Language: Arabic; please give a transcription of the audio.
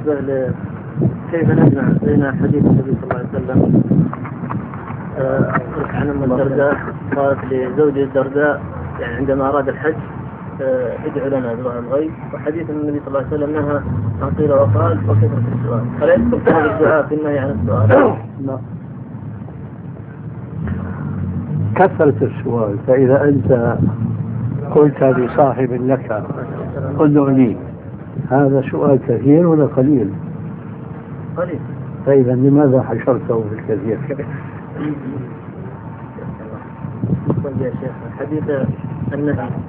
بالنسبة كيف نجمع بين حديث النبي صلى الله عليه وسلم عن أم الدرداء قالت لزوج الدرداء يعني عندما أراد الحج ادعو لنا دعاء الغيب، وحديث النبي صلى الله عليه وسلم نهى عن قيل وقال وكثرة السؤال، فلا يدخل هذا الدعاء في النهي عن السؤال؟ لا، كثرة السؤال. فإذا أنت قلت لصاحب لك ادعني، هذا سؤال كثير ولا قليل؟ قليل. فإذا لماذا حشرته في الكثير؟ طيب يا شيخ، حديث النهي